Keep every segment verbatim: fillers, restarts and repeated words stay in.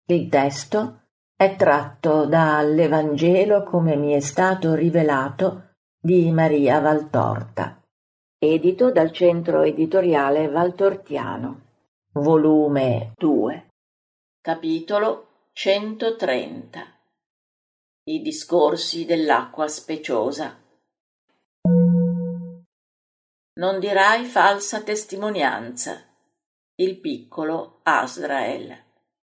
Il testo è tratto dall'Evangelo come mi è stato rivelato di Maria Valtorta, edito dal Centro Editoriale Valtortiano, volume due, capitolo centotrenta. I discorsi dell'acqua speciosa. Non dirai falsa testimonianza. Il piccolo Azrael.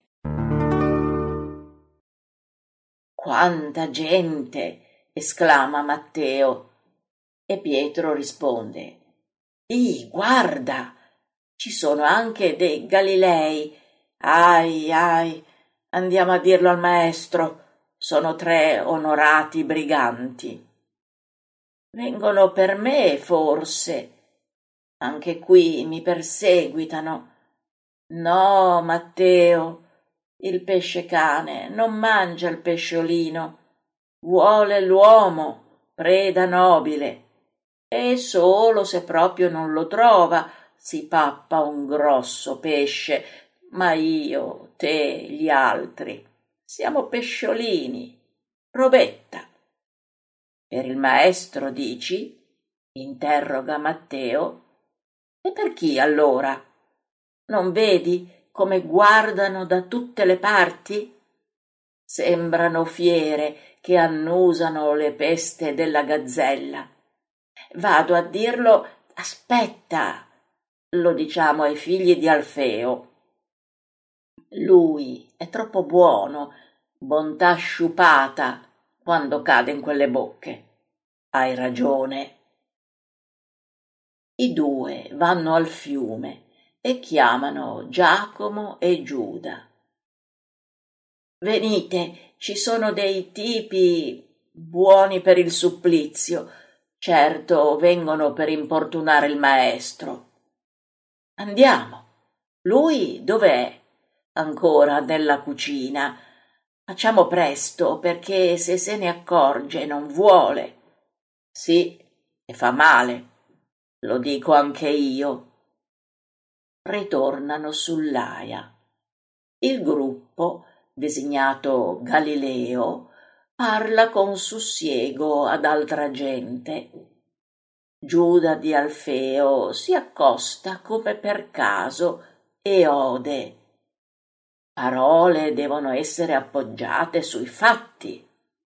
Quanta gente! Esclama Matteo. E Pietro risponde: Ih, guarda! Ci sono anche dei Galilei. Ai, ai, andiamo a dirlo al maestro. Sono tre onorati briganti. Vengono per me, forse. Anche qui mi perseguitano. No, Matteo, il pesce cane non mangia il pesciolino. Vuole l'uomo, preda nobile. E solo se proprio non lo trova si pappa un grosso pesce. Ma io, te, gli altri, siamo pesciolini. Robetta. Per il maestro, dici? Interroga Matteo. E per chi allora? Non vedi come guardano da tutte le parti? Sembrano fiere che annusano le peste della gazzella. Vado a dirlo, aspetta, lo diciamo ai figli di Alfeo. Lui è troppo buono, bontà sciupata quando cade in quelle bocche. Hai ragione. I due vanno al fiume e chiamano Giacomo e Giuda. Venite, ci sono dei tipi buoni per il supplizio. Certo, vengono per importunare il maestro. Andiamo. Lui dov'è? Ancora nella cucina. Facciamo presto, perché se se ne accorge non vuole. Sì, e fa male. Lo dico anche io. Ritornano sull'Aia. Il gruppo, designato Galileo, parla con sussiego ad altra gente. Giuda di Alfeo si accosta come per caso e ode. Parole devono essere appoggiate sui fatti.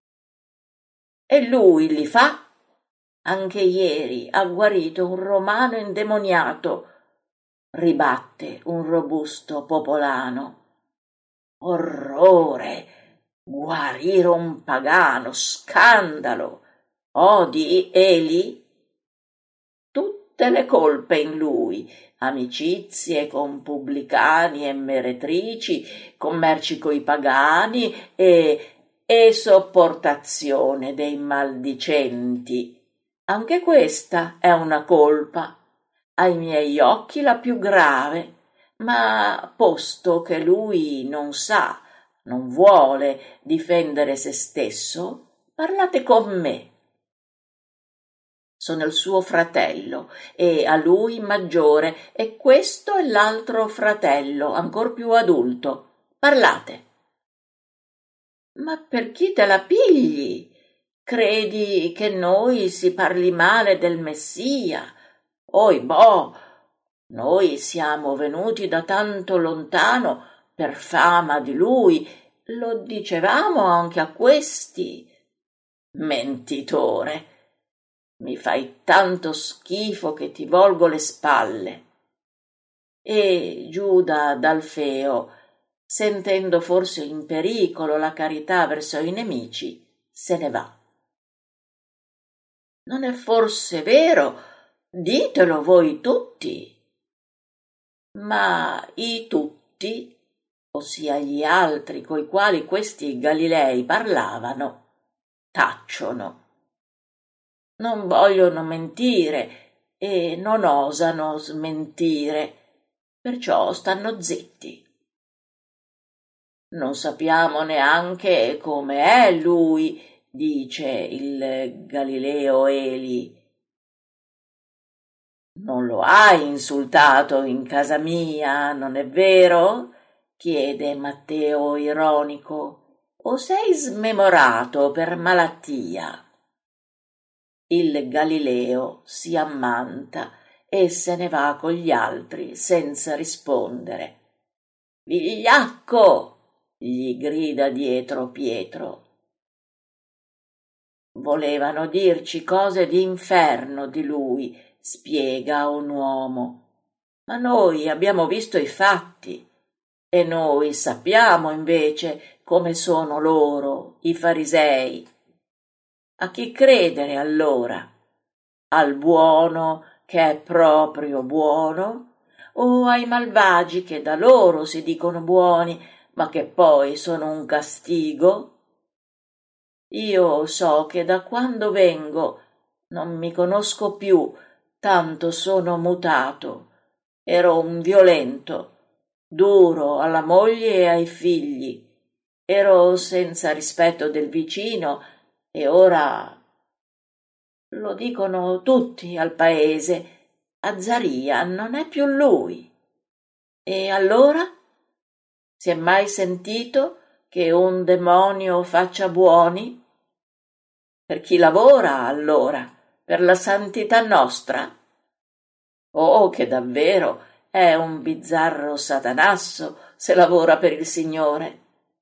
E lui li fa. Anche ieri ha guarito un romano indemoniato, ribatte un robusto popolano. Orrore! Guarire un pagano, scandalo! Odi Eli? Tutte le colpe in lui, amicizie con pubblicani e meretrici, commerci coi pagani e, e sopportazione dei maldicenti. Anche questa è una colpa, ai miei occhi la più grave, ma posto che lui non sa, non vuole difendere se stesso, parlate con me. Sono il suo fratello e a lui maggiore, e questo è l'altro fratello, ancor più adulto. Parlate. Ma per chi te la pigli? Credi che noi si parli male del Messia? Oibò, noi siamo venuti da tanto lontano per fama di lui, lo dicevamo anche a questi. Mentitore, mi fai tanto schifo che ti volgo le spalle. E Giuda d'Alfeo, sentendo forse in pericolo la carità verso i nemici, se ne va. Non è forse vero? Ditelo voi tutti. Ma i tutti, ossia gli altri coi quali questi Galilei parlavano, tacciono. Non vogliono mentire e non osano smentire, perciò stanno zitti. Non sappiamo neanche come è lui, dice il Galileo Eli. Non lo hai insultato in casa mia, non è vero? chiede Matteo ironico, o sei smemorato per malattia? Il Galileo si ammanta e se ne va con gli altri senza rispondere. Vigliacco! Gli grida dietro Pietro. Volevano dirci cose di inferno di lui, spiega un uomo, ma noi abbiamo visto i fatti e noi sappiamo invece come sono loro, i farisei. A chi credere allora? Al buono che è proprio buono o ai malvagi che da loro si dicono buoni ma che poi sono un castigo? Io so che da quando vengo non mi conosco più, tanto sono mutato. Ero un violento, duro alla moglie e ai figli. Ero senza rispetto del vicino e ora lo dicono tutti al paese. Azzaria non è più lui. E allora? Si è mai sentito che un demonio faccia buoni? Per chi lavora, allora? Per la santità nostra? Oh, che davvero è un bizzarro satanasso se lavora per il Signore.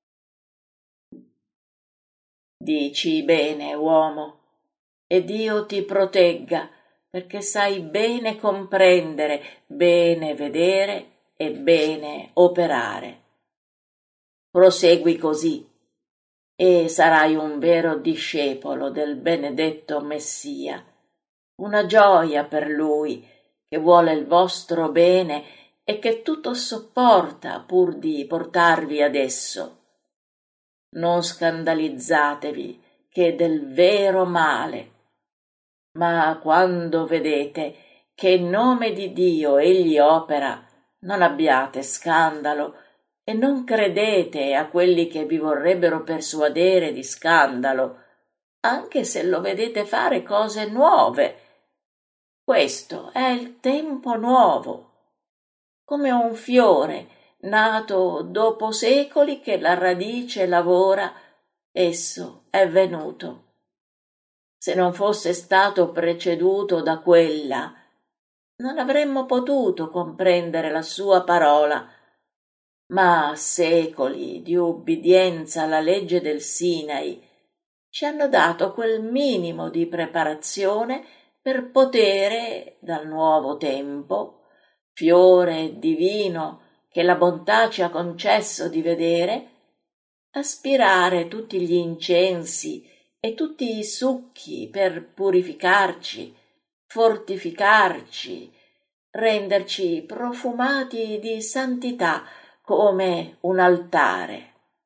Dici bene, uomo, e Dio ti protegga, perché sai bene comprendere, bene vedere e bene operare. Prosegui così e sarai un vero discepolo del benedetto Messia, una gioia per lui che vuole il vostro bene e che tutto sopporta pur di portarvi ad esso. Non scandalizzatevi che del vero male, ma quando vedete che in nome di Dio egli opera, non abbiate scandalo e non credete a quelli che vi vorrebbero persuadere di scandalo, anche se lo vedete fare cose nuove. Questo è il tempo nuovo, come un fiore nato dopo secoli che la radice lavora, esso è venuto. Se non fosse stato preceduto da quella, non avremmo potuto comprendere la sua parola, ma secoli di ubbidienza alla legge del Sinai ci hanno dato quel minimo di preparazione per potere, dal nuovo tempo, fiore divino che la bontà ci ha concesso di vedere, aspirare tutti gli incensi e tutti i succhi per purificarci, fortificarci, renderci profumati di santità come un altare.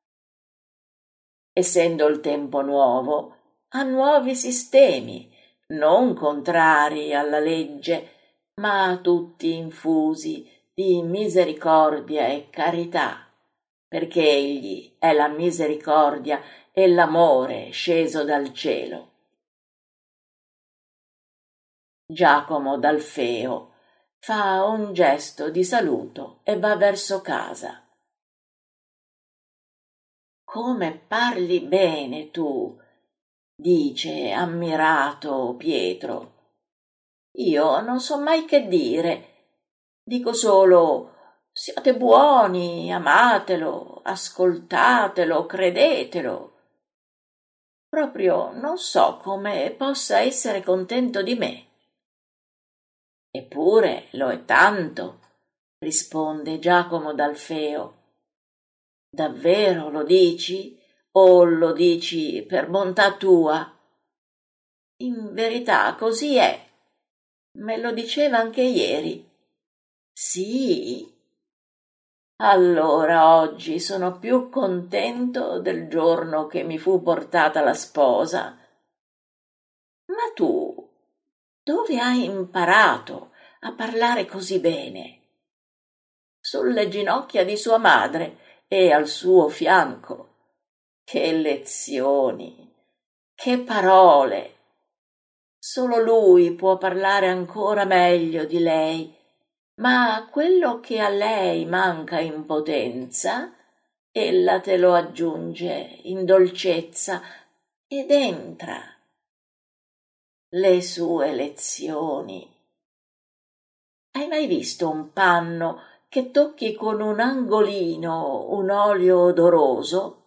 Essendo il tempo nuovo, ha nuovi sistemi, non contrari alla legge, ma tutti infusi di misericordia e carità, perché egli è la misericordia e l'amore sceso dal cielo. Giacomo d'Alfeo fa un gesto di saluto e va verso casa. Come parli bene tu, dice ammirato Pietro. Io non so mai che dire, dico solo siate buoni, amatelo, ascoltatelo, credetelo. Proprio non so come possa essere contento di me. Eppure lo è tanto, risponde Giacomo d'Alfeo. Davvero lo dici o lo dici per bontà tua? In verità così è. Me lo diceva anche ieri. Sì? Allora oggi sono più contento del giorno che mi fu portata la sposa. Ma tu dove hai imparato a parlare così bene? Sulle ginocchia di sua madre e al suo fianco. Che lezioni, che parole! Solo lui può parlare ancora meglio di lei ma quello che a lei manca in potenza, ella te lo aggiunge in dolcezza ed entra. Le sue lezioni. Hai mai visto un panno che tocchi con un angolino un olio odoroso?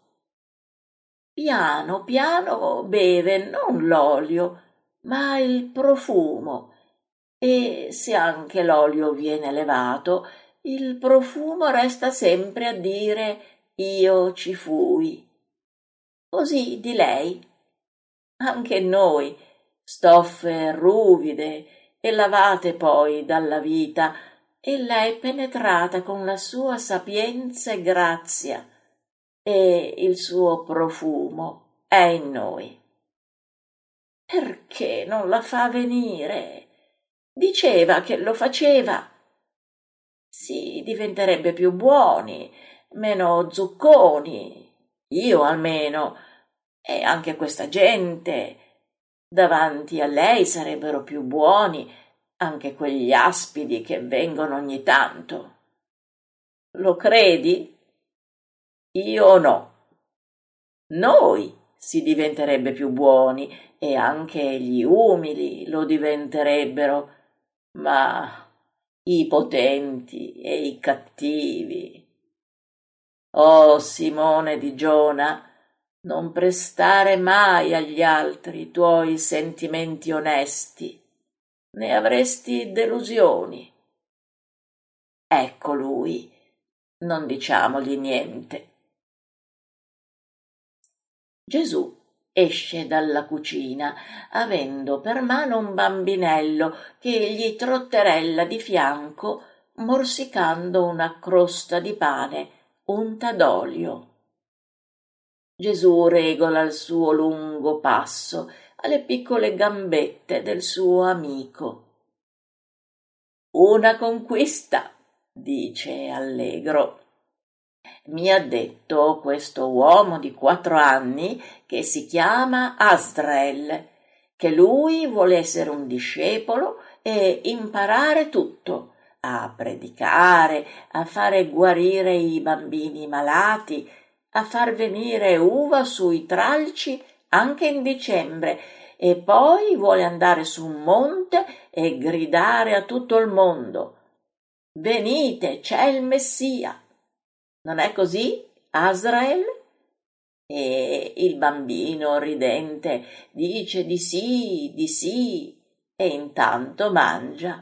Piano piano beve non l'olio, ma il profumo, e se anche l'olio viene levato, il profumo resta sempre a dire io ci fui. Così di lei. Anche noi, stoffe ruvide e lavate poi dalla vita, ella è penetrata con la sua sapienza e grazia, e il suo profumo è in noi. Perché non la fa venire? Diceva che lo faceva. Si diventerebbe più buoni, meno zucconi, io almeno, e anche questa gente. Davanti a lei sarebbero più buoni anche quegli aspidi che vengono ogni tanto. Lo credi? Io no. Noi si diventerebbe più buoni e anche gli umili lo diventerebbero, ma i potenti e i cattivi. Oh, Simone di Giona, non prestare mai agli altri i tuoi sentimenti onesti, ne avresti delusioni. Ecco lui, non diciamogli niente. Gesù esce dalla cucina, avendo per mano un bambinello che gli trotterella di fianco, morsicando una crosta di pane unta d'olio. Gesù regola il suo lungo passo alle piccole gambette del suo amico. Una conquista, dice allegro. Mi ha detto questo uomo di quattro anni che si chiama Asdrel, che lui vuole essere un discepolo e imparare tutto, a predicare, a fare guarire i bambini malati, a far venire uva sui tralci anche in dicembre, e poi vuole andare su un monte e gridare a tutto il mondo: venite, c'è il Messia. Non è così, Asrael? E il bambino ridente dice di sì, di sì, e intanto mangia.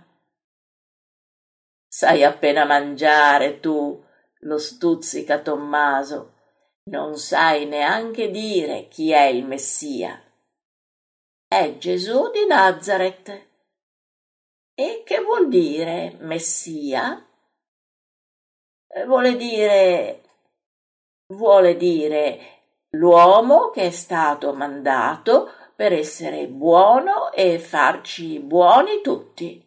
Sai appena mangiare tu, lo stuzzica Tommaso. Non sai neanche dire chi è il Messia. È Gesù di Nazaret. E che vuol dire Messia? Vuole dire vuole dire l'uomo che è stato mandato per essere buono e farci buoni tutti.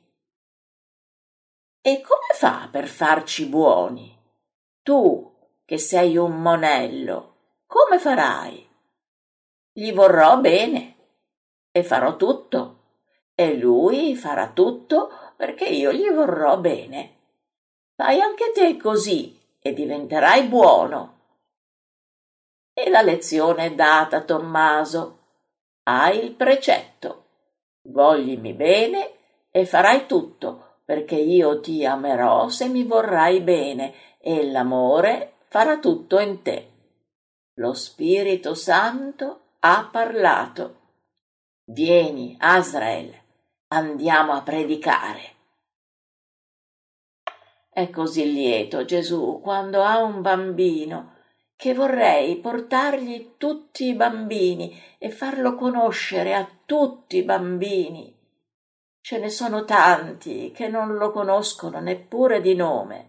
E come fa per farci buoni? Tu, che sei un monello, come farai? Gli vorrò bene e farò tutto, e lui farà tutto perché io gli vorrò bene. Fai anche te così e diventerai buono. E la lezione è data, Tommaso. Hai il precetto. Voglimi bene e farai tutto, perché io ti amerò se mi vorrai bene, e l'amore farà tutto in te. Lo Spirito Santo ha parlato. Vieni, Asrael, andiamo a predicare. È così lieto Gesù quando ha un bambino, che vorrei portargli tutti i bambini e farlo conoscere a tutti i bambini. Ce ne sono tanti che non lo conoscono neppure di nome.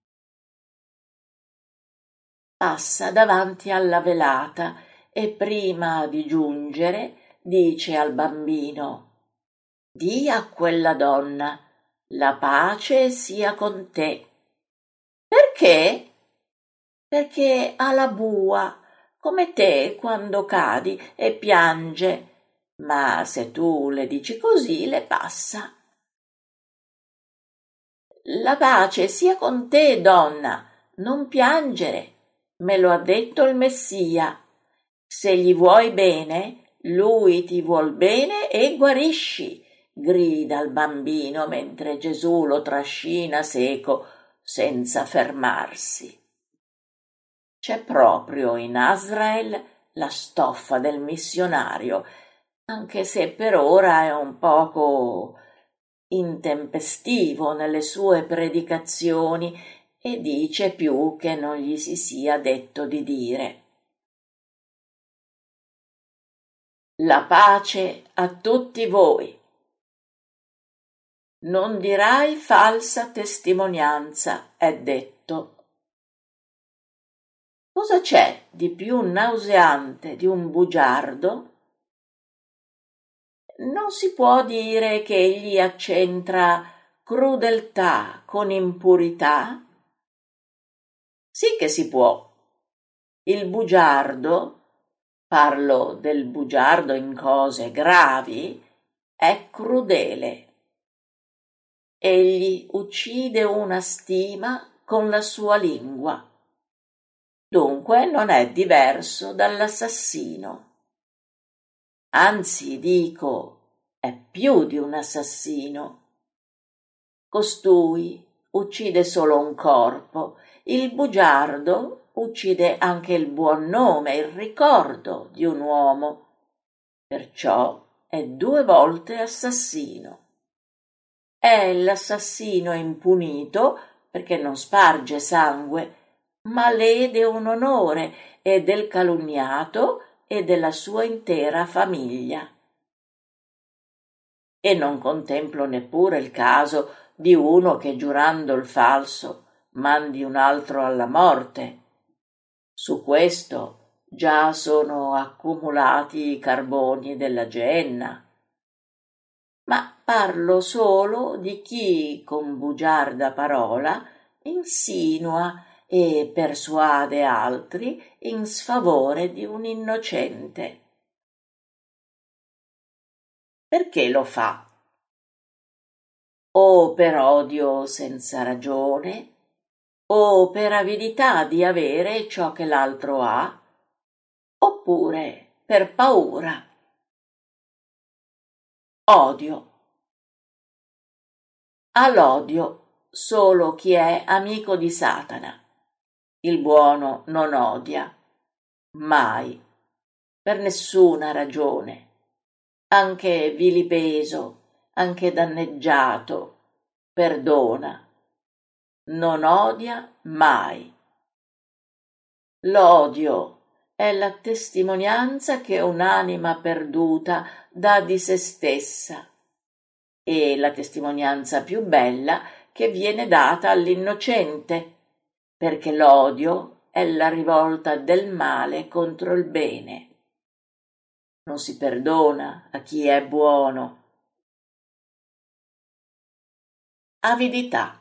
Passa davanti alla velata e prima di giungere dice al bambino: «Dì a quella donna, la pace sia con te». Perché? Perché ha la bua, come te quando cadi, e piange, ma se tu le dici così le passa. La pace sia con te, donna, non piangere, me lo ha detto il Messia. Se gli vuoi bene, lui ti vuol bene e guarisci, grida il bambino mentre Gesù lo trascina seco senza fermarsi. C'è proprio in Azrael la stoffa del missionario, anche se per ora è un poco intempestivo nelle sue predicazioni e dice più che non gli si sia detto di dire. La pace a tutti voi. Non dirai falsa testimonianza, è detto. Cosa c'è di più nauseante di un bugiardo? Non si può dire che egli accentra crudeltà con impurità? Sì che si può. Il bugiardo, parlo del bugiardo in cose gravi, è crudele. Egli uccide una stima con la sua lingua. Dunque non è diverso dall'assassino. Anzi, dico, è più di un assassino. Costui uccide solo un corpo, il bugiardo uccide anche il buon nome, il ricordo di un uomo. Perciò è due volte assassino. È l'assassino impunito perché non sparge sangue, ma lede un onore e del calunniato e della sua intera famiglia. E non contemplo neppure il caso di uno che giurando il falso mandi un altro alla morte. Su questo già sono accumulati i carboni della genna. Ma parlo solo di chi con bugiarda parola insinua e persuade altri in sfavore di un innocente. Perché lo fa? O per odio senza ragione, o per avidità di avere ciò che l'altro ha, oppure per paura. Odio. Ha l'odio solo chi è amico di Satana. Il buono non odia, mai, per nessuna ragione, anche vilipeso, anche danneggiato, perdona, non odia mai. L'odio è la testimonianza che un'anima perduta dà di se stessa e la testimonianza più bella che viene data all'innocente, perché l'odio è la rivolta del male contro il bene. Non si perdona a chi è buono. Avidità.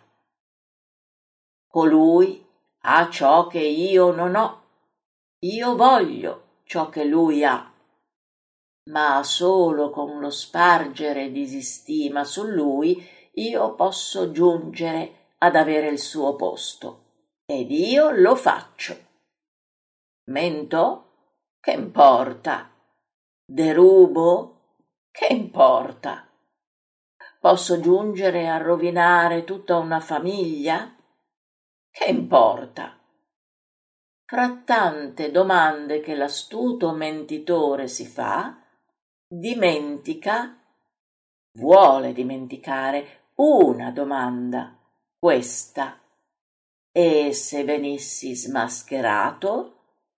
Colui ha ciò che io non ho. Io voglio ciò che lui ha, ma solo con lo spargere disistima su lui io posso giungere ad avere il suo posto, ed io lo faccio. Mento? Che importa? Derubo? Che importa? Posso giungere a rovinare tutta una famiglia? Che importa? Fra tante domande che l'astuto mentitore si fa, dimentica, vuole dimenticare una domanda, questa: e se venissi smascherato?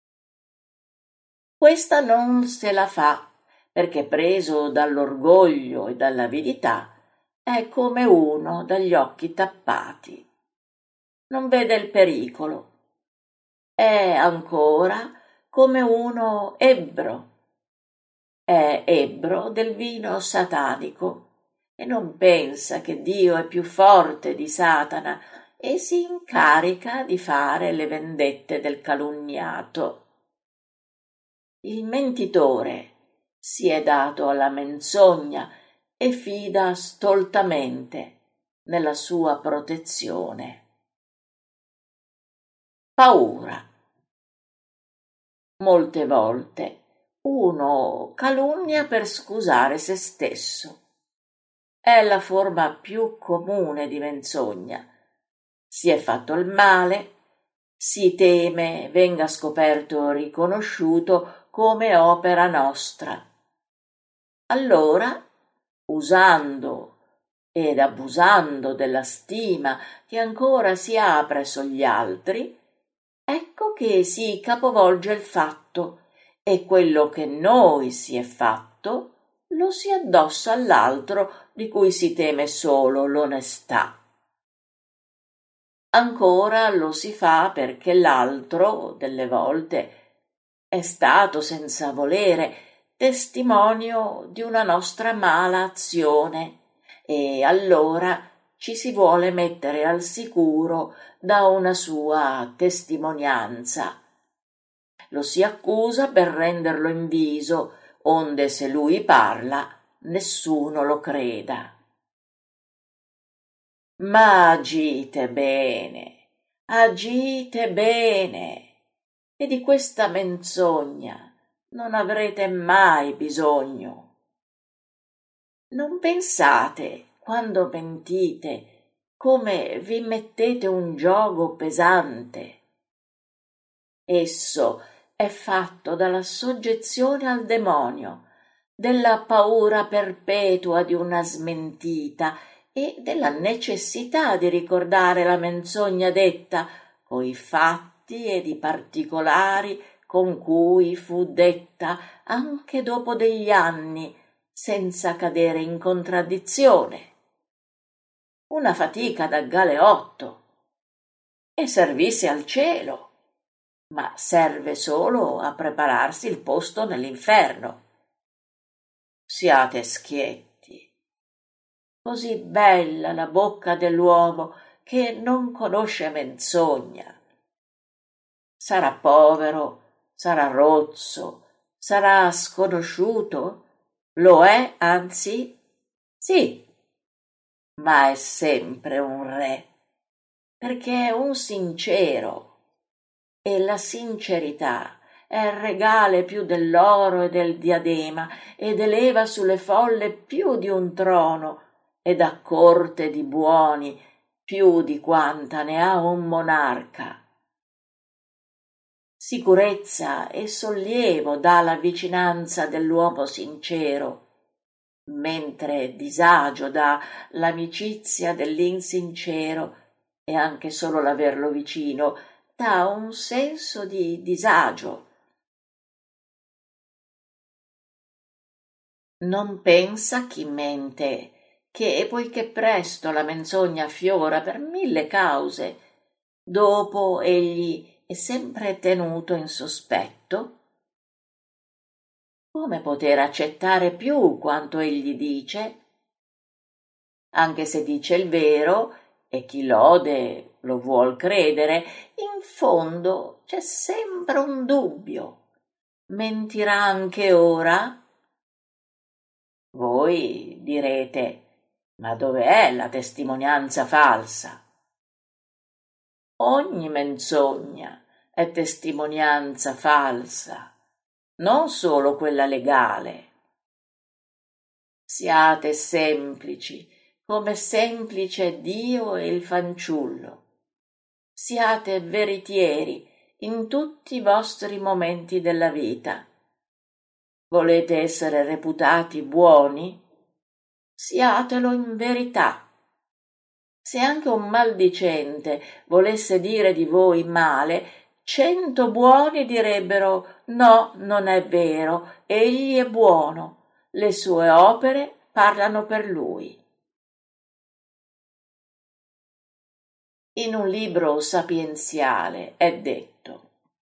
Questa non se la fa, perché preso dall'orgoglio e dall'avidità è come uno dagli occhi tappati. Non vede il pericolo. È ancora come uno ebbro. È ebbro del vino satanico e non pensa che Dio è più forte di Satana e si incarica di fare le vendette del calunniato. Il mentitore si è dato alla menzogna e fida stoltamente, nella sua protezione. Paura. Molte volte uno calunnia per scusare se stesso. È la forma più comune di menzogna. Si è fatto il male, si teme venga scoperto o riconosciuto come opera nostra. Allora, usando ed abusando della stima che ancora si ha presso gli altri, ecco che si capovolge il fatto e quello che noi si è fatto lo si addossa all'altro di cui si teme solo l'onestà. Ancora lo si fa perché l'altro, delle volte, è stato senza volere testimonio di una nostra mala azione e allora ci si vuole mettere al sicuro da una sua testimonianza. Lo si accusa per renderlo inviso, onde se lui parla nessuno lo creda. Ma agite bene, agite bene, e di questa menzogna non avrete mai bisogno. Non pensate, quando mentite, come vi mettete un giogo pesante. Esso è fatto dalla soggezione al demonio, della paura perpetua di una smentita e della necessità di ricordare la menzogna detta coi fatti ed i particolari con cui fu detta anche dopo degli anni, senza cadere in contraddizione. Una fatica da galeotto, e servisse al cielo, ma serve solo a prepararsi il posto nell'inferno. Siate schietti. Così bella la bocca dell'uomo che non conosce menzogna. Sarà povero, sarà rozzo, sarà sconosciuto, lo è, anzi, sì, ma è sempre un re, perché è un sincero, e la sincerità è regale più dell'oro e del diadema ed eleva sulle folle più di un trono ed ha corte di buoni più di quanta ne ha un monarca. Sicurezza e sollievo dà la vicinanza dell'uomo sincero, mentre disagio dà l'amicizia dell'insincero e anche solo l'averlo vicino dà un senso di disagio. Non pensa chi mente che, poiché presto la menzogna affiora per mille cause, dopo egli è sempre tenuto in sospetto? Come poter accettare più quanto egli dice? Anche se dice il vero, e chi lode lo vuol credere, in fondo c'è sempre un dubbio. Mentirà anche ora? Voi direte, ma dove è la testimonianza falsa? Ogni menzogna è testimonianza falsa, non solo quella legale. Siate semplici, come semplice Dio e il fanciullo. Siate veritieri in tutti i vostri momenti della vita. Volete essere reputati buoni? Siatelo in verità. Se anche un maldicente volesse dire di voi male, cento buoni direbbero no, non è vero, egli è buono, le sue opere parlano per lui. In un libro sapienziale è detto: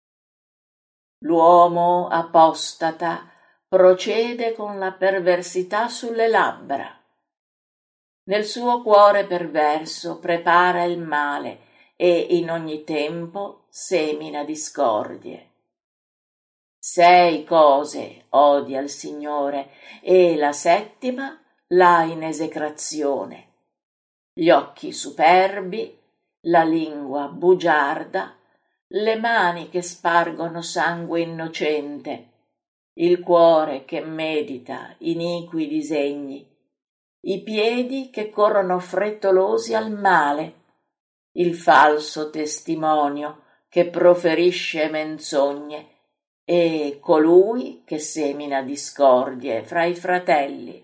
l'uomo apostata procede con la perversità sulle labbra. Nel suo cuore perverso prepara il male e in ogni tempo semina discordie. Sei cose odia il Signore e la settima l'ha in esecrazione: gli occhi superbi, la lingua bugiarda, le mani che spargono sangue innocente, il cuore che medita iniqui disegni, i piedi che corrono frettolosi al male, il falso testimonio che proferisce menzogne e colui che semina discordie fra i fratelli.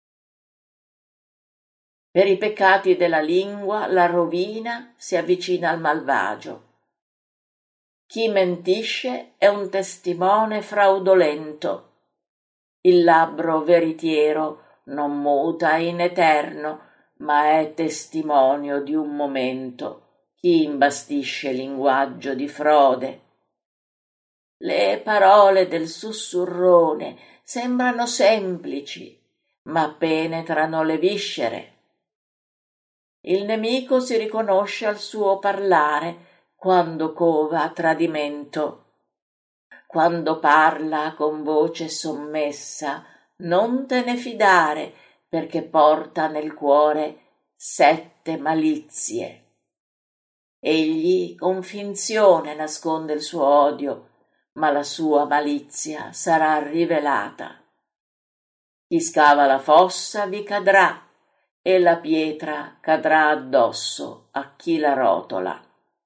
Per i peccati della lingua la rovina si avvicina al malvagio. Chi mentisce è un testimone fraudolento. Il labbro veritiero non muta in eterno, ma è testimonio di un momento. Chi imbastisce linguaggio di frode. Le parole del sussurrone sembrano semplici, ma penetrano le viscere. Il nemico si riconosce al suo parlare quando cova tradimento. Quando parla con voce sommessa, non te ne fidare, perché porta nel cuore sette malizie. Egli con finzione nasconde il suo odio, ma la sua malizia sarà rivelata. Chi scava la fossa vi cadrà, e la pietra cadrà addosso a chi la rotola.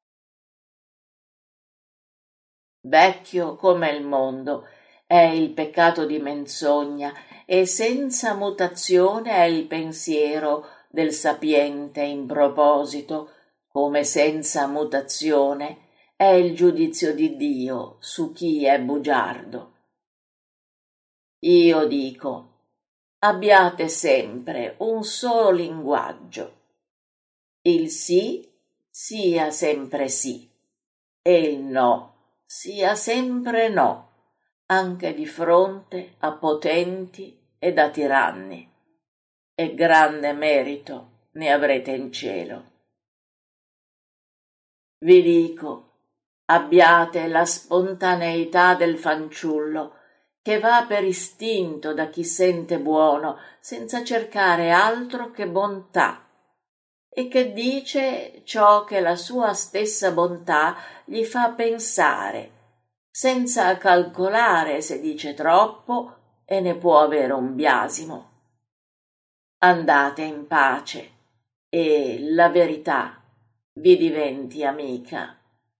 Vecchio come il mondo è il peccato di menzogna, e senza mutazione è il pensiero del sapiente in proposito, come senza mutazione è il giudizio di Dio su chi è bugiardo. Io dico, abbiate sempre un solo linguaggio. Il sì sia sempre sì, e il no sia sempre no, anche di fronte a potenti ed a tiranni, e grande merito ne avrete in cielo. Vi dico, abbiate la spontaneità del fanciullo, che va per istinto da chi sente buono, senza cercare altro che bontà, e che dice ciò che la sua stessa bontà gli fa pensare, senza calcolare se dice troppo e ne può avere un biasimo. Andate in pace e la verità vi diventi amica.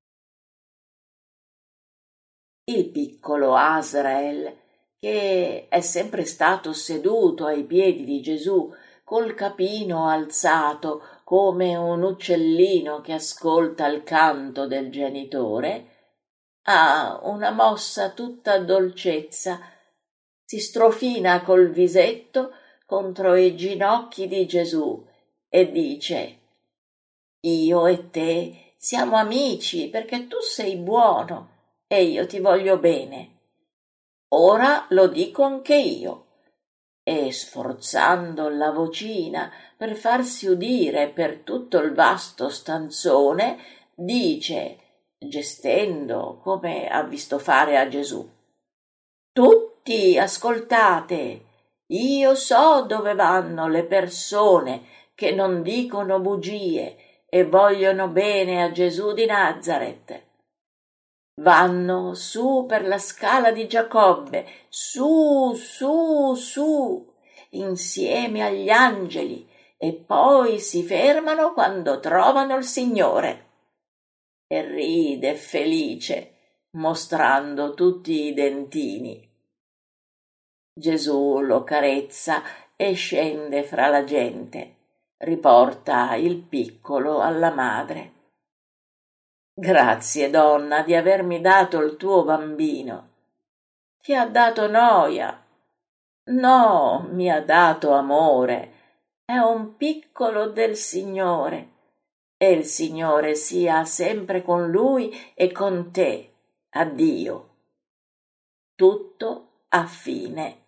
Il piccolo Asrael, che è sempre stato seduto ai piedi di Gesù col capino alzato come un uccellino che ascolta il canto del genitore, ha una mossa tutta dolcezza, si strofina col visetto contro i ginocchi di Gesù e dice: io e te siamo amici perché tu sei buono e io ti voglio bene. Ora lo dico anche io. E sforzando la vocina per farsi udire per tutto il vasto stanzone, dice, gestendo come ha visto fare a Gesù: tutti ascoltate, io so dove vanno le persone che non dicono bugie e vogliono bene a Gesù di Nazaret. Vanno su per la scala di Giacobbe, su, su, su, insieme agli angeli, e poi si fermano quando trovano il Signore. E ride felice, mostrando tutti i dentini. Gesù lo carezza e scende fra la gente, riporta il piccolo alla madre. Grazie, donna, di avermi dato il tuo bambino. Ti ha dato noia? No, mi ha dato amore. È un piccolo del Signore. E il Signore sia sempre con lui e con te. Addio. Tutto a fine